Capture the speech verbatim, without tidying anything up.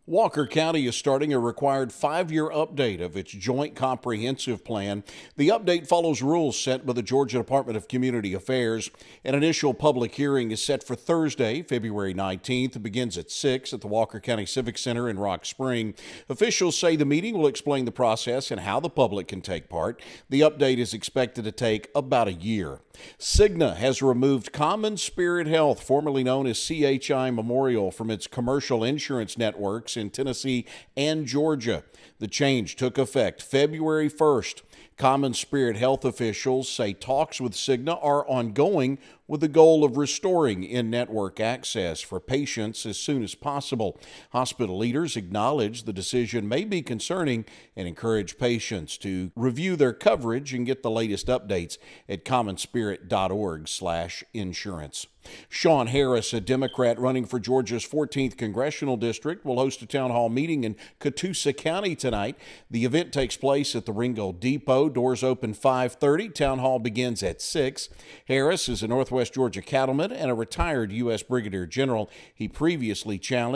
Walker County is starting a required five-year update of its Joint Comprehensive Plan. The update follows rules set by the Georgia Department of Community Affairs. An initial public hearing is set for Thursday, February nineteenth. It begins at six at the Walker County Civic Center in Rock Spring. Officials say the meeting will explain the process and how the public can take part. The update is expected to take about a year. Cigna has removed Common Spirit Health, formerly known as C H I Memorial, from its commercial insurance networks in Tennessee and Georgia. The change took effect February first. Common Spirit Health officials say talks with Cigna are ongoing with the goal of restoring in-network access for patients as soon as possible. Hospital leaders acknowledge the decision may be concerning and encourage patients to review their coverage and get the latest updates at commonspirit dot org slash insurance. Sean Harris, a Democrat running for Georgia's fourteenth Congressional District, will host a town hall meeting in Catoosa County tonight. The event takes place at the Ringgold Depot. Doors open five thirty. Town hall begins at six. Harris is a Northwest Georgia cattleman and a retired U S Brigadier General. He previously challenged